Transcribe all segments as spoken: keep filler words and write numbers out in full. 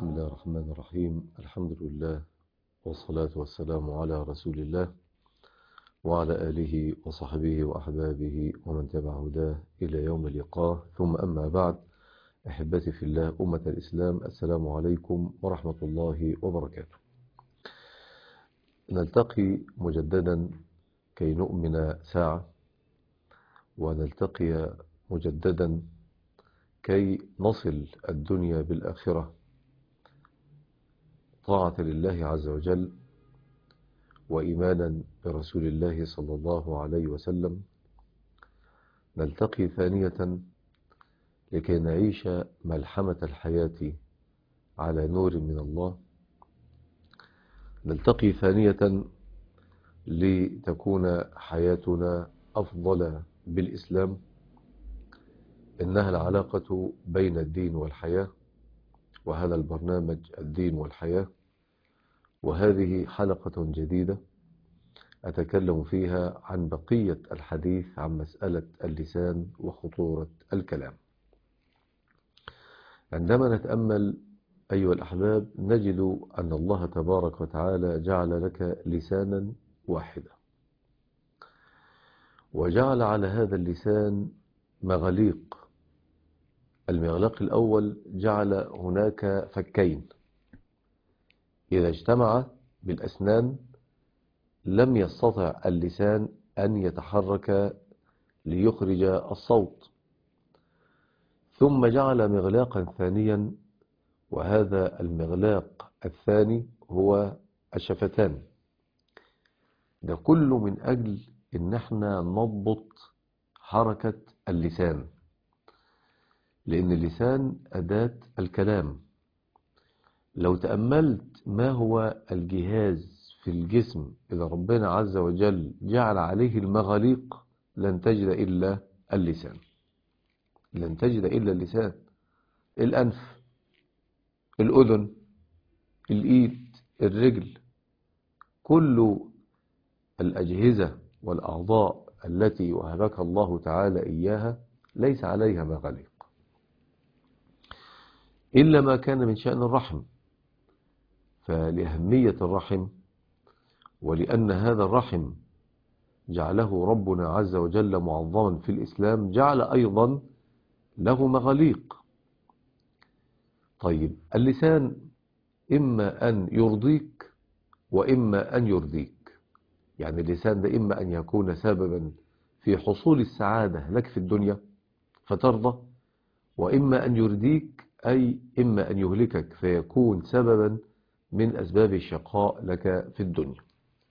بسم الله الرحمن الرحيم. الحمد لله والصلاة والسلام على رسول الله وعلى آله وصحبه وأحبابه ومن تبع هداه إلى يوم اللقاء، ثم أما بعد. أحبتي في الله أمة الإسلام، السلام عليكم ورحمة الله وبركاته. نلتقي مجددا كي نؤمن ساعة، ونلتقي مجددا كي نصل الدنيا بالآخرة طاعة لله عز وجل وإيمانا برسول الله صلى الله عليه وسلم. نلتقي ثانية لكي نعيش ملحمة الحياة على نور من الله. نلتقي ثانية لتكون حياتنا أفضل بالإسلام. إنها العلاقة بين الدين والحياة، وهذا البرنامج الدين والحياة، وهذه حلقة جديدة أتكلم فيها عن بقية الحديث عن مسألة اللسان وخطورة الكلام. عندما نتأمل أيها الأحباب نجد أن الله تبارك وتعالى جعل لك لسانا واحدا، وجعل على هذا اللسان مغاليق. المغلاق الأول جعل هناك فكين، إذا اجتمع بالأسنان لم يستطع اللسان أن يتحرك ليخرج الصوت. ثم جعل مغلاقا ثانيا، وهذا المغلاق الثاني هو الشفتان. ده كله من أجل إن احنا نضبط حركة اللسان، لأن اللسان أداة الكلام. لو تأملت ما هو الجهاز في الجسم إذا ربنا عز وجل جعل عليه المغاليق لن تجد إلا اللسان، لن تجد إلا اللسان. الأنف، الأذن، الإيد، الرجل، كل الأجهزة والأعضاء التي وهبك الله تعالى إياها ليس عليها مغاليق، إلا ما كان من شأن الرحم. فلأهمية الرحم، ولأن هذا الرحم جعله ربنا عز وجل معظما في الإسلام، جعل أيضا له مغاليق. طيب، اللسان إما أن يرضيك وإما أن يرضيك. يعني اللسان ده إما أن يكون سببا في حصول السعادة لك في الدنيا فترضى، وإما أن يرديك، أي إما أن يهلكك فيكون سببا من أسباب الشقاء لك في الدنيا.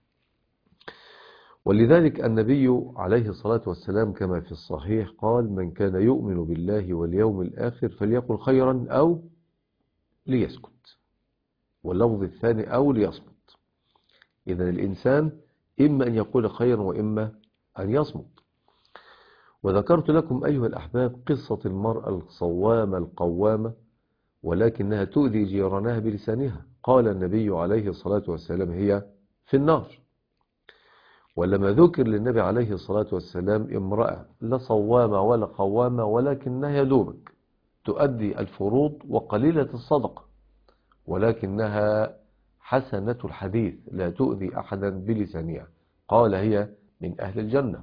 ولذلك النبي عليه الصلاة والسلام كما في الصحيح قال: من كان يؤمن بالله واليوم الآخر فليقل خيرا أو ليسكت، واللفظ الثاني أو ليصمت. إذن الإنسان إما أن يقول خيرا وإما أن يصمت. وذكرت لكم أيها الأحباب قصة المرأة الصوامة القوامة ولكنها تؤذي جيرانها بلسانها. قال النبي عليه الصلاة والسلام: هي في النار. ولما ذكر للنبي عليه الصلاة والسلام امرأة لا صوامة ولا قوامة ولكنها يدوبك تؤدي الفروض وقليلة الصدقة، ولكنها حسنة الحديث لا تؤذي أحدا بلسانها، قال: هي من أهل الجنة.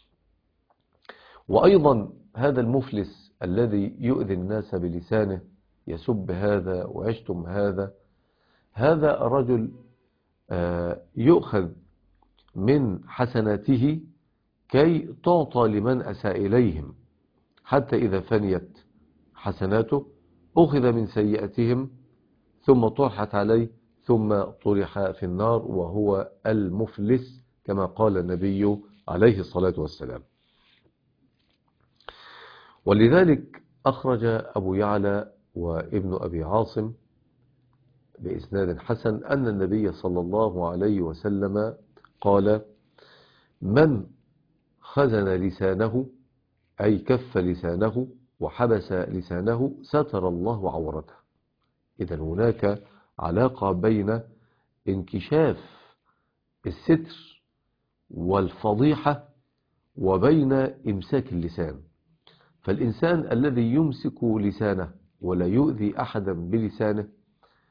وأيضا هذا المفلس الذي يؤذي الناس بلسانه، يسب هذا ويشتم هذا، هذا الرجل يؤخذ من حسناته كي تعطى لمن أساء إليهم، حتى إذا فنيت حسناته أخذ من سيئاتهم ثم طرحت عليه ثم طرح في النار، وهو المفلس كما قال النبي عليه الصلاة والسلام. ولذلك أخرج أبو يعلى وابن أبي عاصم بإسناد حسن أن النبي صلى الله عليه وسلم قال: من خزن لسانه، أي كف لسانه وحبس لسانه، ستر الله عورته. إذن هناك علاقة بين انكشاف الستر والفضيحة وبين إمساك اللسان. فالإنسان الذي يمسك لسانه ولا يؤذي أحدا بلسانه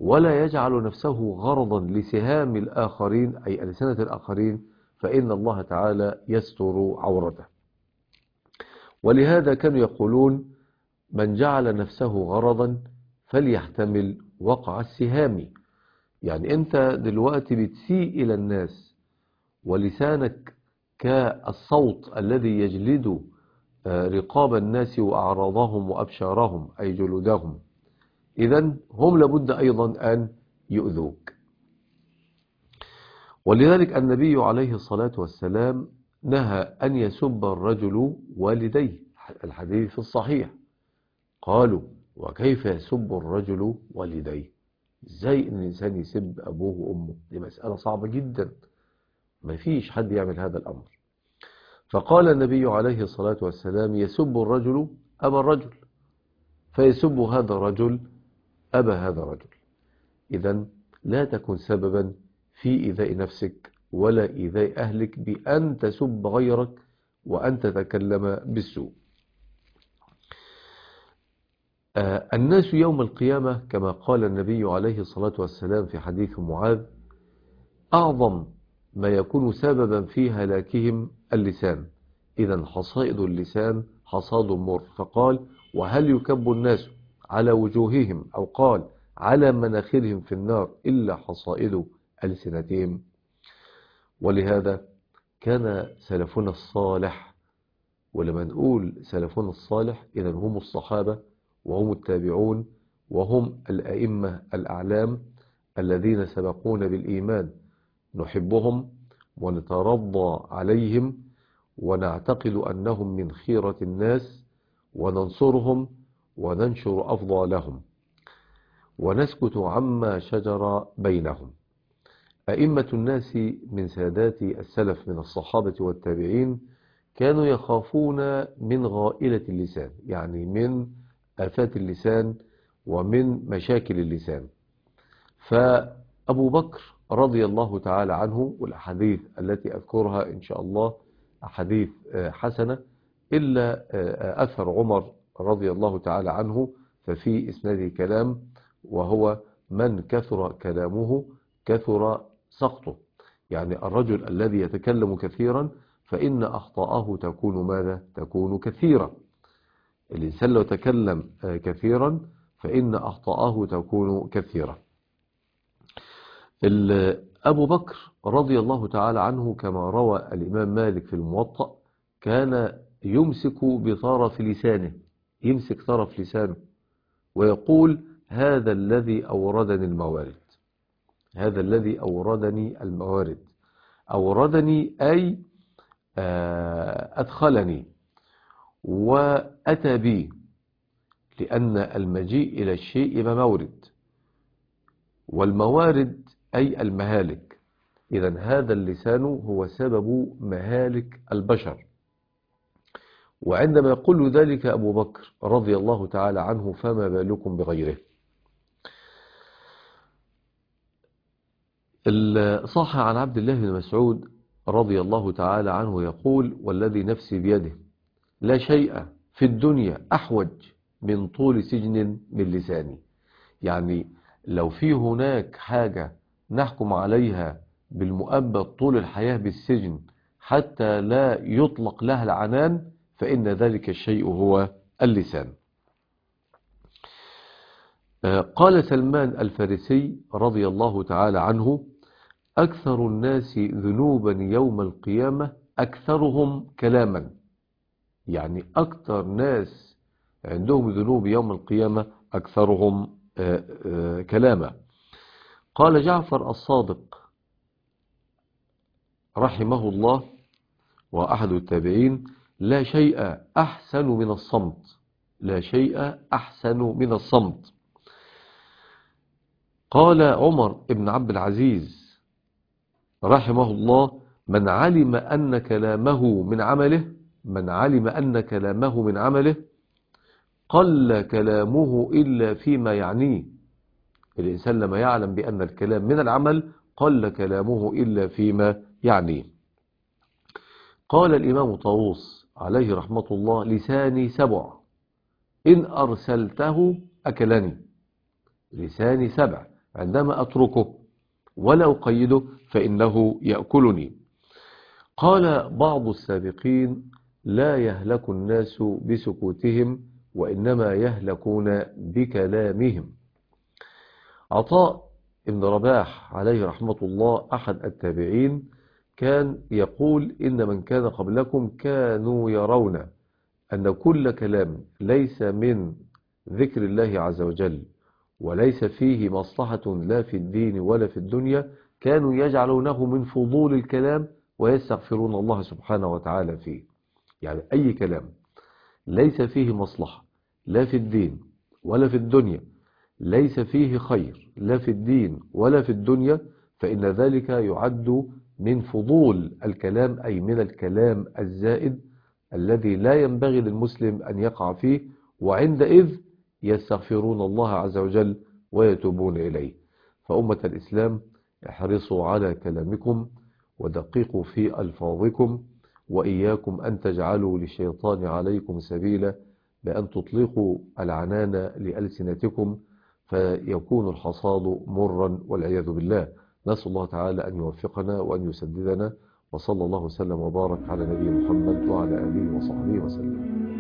ولا يجعل نفسه غرضا لسهام الآخرين أي ألسنة الآخرين، فإن الله تعالى يستر عورته. ولهذا كانوا يقولون من جعل نفسه غرضا فليحتمل وقع السهام. يعني أنت دلوقتي بتسيء إلى الناس، ولسانك كالصوت الذي يجلد رقاب الناس وأعراضهم وأبشارهم أي جلودهم، إذن هم لابد أيضا أن يؤذوك. ولذلك النبي عليه الصلاة والسلام نهى أن يسب الرجل والديه، الحديث الصحيح. قالوا وكيف يسب الرجل والديه؟ ازاي ان الانسان يسب ابوه وامه؟ دي مسألة صعبة جدا، ما فيش حد يعمل هذا الامر. فقال النبي عليه الصلاة والسلام يسب الرجل ابا الرجل، فيسب هذا الرجل ابا هذا الرجل. اذا لا تكن سببا في ايذاء نفسك ولا ايذاء اهلك بان تسب غيرك وان تتكلم بالسوء. آه الناس يوم القيامة كما قال النبي عليه الصلاة والسلام في حديث معاذ أعظم ما يكون سببا في هلاكهم اللسان، إذا حصائد اللسان حصاد مر. فقال وهل يكب الناس على وجوههم أو قال على مناخرهم في النار إلا حصائد ألسنتهم. ولهذا كان سلفنا الصالح، ولما نقول سلفنا الصالح إذا هم الصحابة وهم التابعون وهم الأئمة الأعلام الذين سبقونا بالإيمان، نحبهم ونترضى عليهم ونعتقد أنهم من خيرة الناس، وننصرهم وننشر أفضالهم ونسكت عما شجر بينهم. أئمة الناس من سادات السلف من الصحابة والتابعين كانوا يخافون من غائلة اللسان، يعني من آفات اللسان ومن مشاكل اللسان. فأبو بكر رضي الله تعالى عنه، والأحاديث التي أذكرها إن شاء الله أحاديث حسنة، إلا أثر عمر رضي الله تعالى عنه ففي إسناده كلام، وهو من كثر كلامه كثر سقطه. يعني الرجل الذي يتكلم كثيرا فإن أخطاءه تكون ماذا؟ تكون كثيرة. الإنسان لو تكلم كثيرا فإن أخطاءه تكون كثيرة. أبو بكر رضي الله تعالى عنه كما روى الإمام مالك في الموطأ كان يمسك بطرف لسانه، يمسك طرف لسانه ويقول هذا الذي أوردني الموارد، هذا الذي أوردني الموارد. أوردني أي أدخلني وأتى بي، لأن المجيء إلى الشيء بمورد، والموارد أي المهالك. إذن هذا اللسان هو سبب مهالك البشر. وعندما يقول ذلك أبو بكر رضي الله تعالى عنه فما بالكم بغيره. صح عن عبد الله بن مسعود رضي الله تعالى عنه يقول والذي نفسي بيده لا شيء في الدنيا أحوج من طول سجن من لساني. يعني لو في هناك حاجة نحكم عليها بالمؤبد طول الحياة بالسجن حتى لا يطلق لها العنان، فإن ذلك الشيء هو اللسان. قال سلمان الفارسي رضي الله تعالى عنه أكثر الناس ذنوبا يوم القيامة أكثرهم كلاما. يعني أكثر ناس عندهم ذنوب يوم القيامة أكثرهم كلاما. قال جعفر الصادق رحمه الله وأحد التابعين لا شيء أحسن من الصمت، لا شيء أحسن من الصمت. قال عمر بن عبد العزيز رحمه الله من علم أن كلامه من عمله، من علم أن كلامه من عمله قل كلامه إلا فيما يعنيه. الإنسان لما يعلم بأن الكلام من العمل قل كلامه إلا فيما يعنيه. قال الإمام طاووس عليه رحمة الله لساني سبع إن أرسلته أكلني. لساني سبع، عندما أتركه ولا أقيده فإنه يأكلني. قال بعض السابقين: لا يهلك الناس بسكوتهم وإنما يهلكون بكلامهم. عطاء ابن رباح عليه رحمة الله أحد التابعين كان يقول: إن من كان قبلكم كانوا يرون أن كل كلام ليس من ذكر الله عز وجل وليس فيه مصلحة لا في الدين ولا في الدنيا كانوا يجعلونه من فضول الكلام ويستغفرون الله سبحانه وتعالى فيه. يعني أي كلام ليس فيه مصلحة لا في الدين ولا في الدنيا، ليس فيه خير لا في الدين ولا في الدنيا، فإن ذلك يعد من فضول الكلام، أي من الكلام الزائد الذي لا ينبغي للمسلم أن يقع فيه، وعندئذ يستغفرون الله عز وجل ويتوبون إليه. فأمة الإسلام، احرصوا على كلامكم ودققوا في ألفاظكم، وإياكم أن تجعلوا للشيطان عليكم سبيلا بأن تطلقوا العنان لألسنتكم فيكون الحصاد مرا والعياذ بالله. نسأل الله تعالى أن يوفقنا وأن يسددنا، وصلى الله وسلم وبارك على نبي محمد وعلى آله وصحبه وسلم.